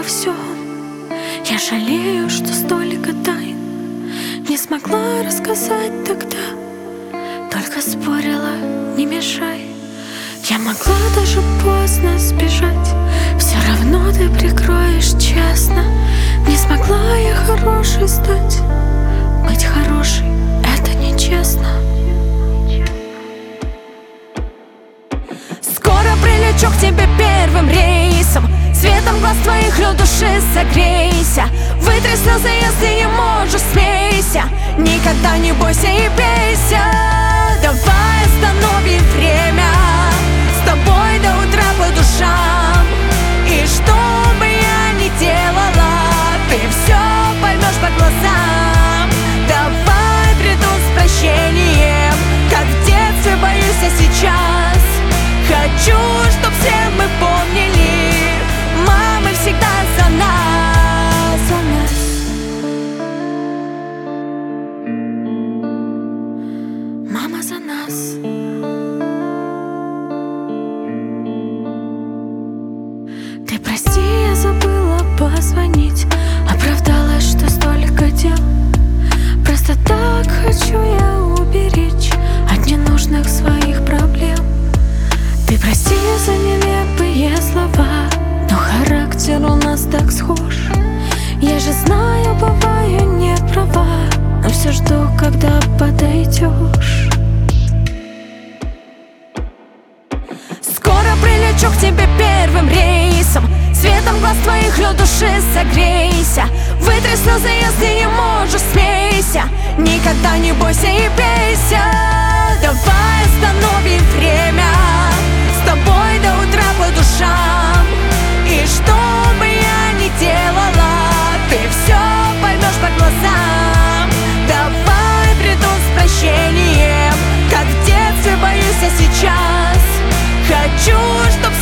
всем. Я жалею, что столько тайн не смогла рассказать тогда. Только спорила, не мешай. Я могла даже поздно сбежать, все равно ты прикроешь честно. Не смогла я хорошей стать. Быть хорошей — это нечестно. Скоро прилечу к тебе первым рейсом, светом глаз твоих лед души согрейся. Вытри слезы, если не можешь, смейся. Никогда не бойся и бейся. Давай остановим время, с тобой до утра по душам. И что бы я ни делала, ты все поймешь по глазам. Давай приду с прощением, как в детстве, боюсь я сейчас. Хочу, чтоб все мы помнили, мамы всегда за нас, за нас. Мама за нас. Ты прости, я забыла позвонить, оправдалась, что столько дел. Просто так хочу я уберечь от ненужных своих проблем. Ты прости за нелепые слова, но характер у нас так схож. Я же знаю, бываю не права, но все жду, когда подойдешь. Скоро прилечу к тебе первым рейсом, светом глаз твоих лед души согрейся. Вытри слезы, если не можешь, смейся. Никогда не бойся и бейся. Давай остановим время, с тобой до утра по душам. И что бы я ни делала, ты все поймешь по глазам. Давай приду с прощением, как в детстве, боюсь я сейчас. Хочу, чтоб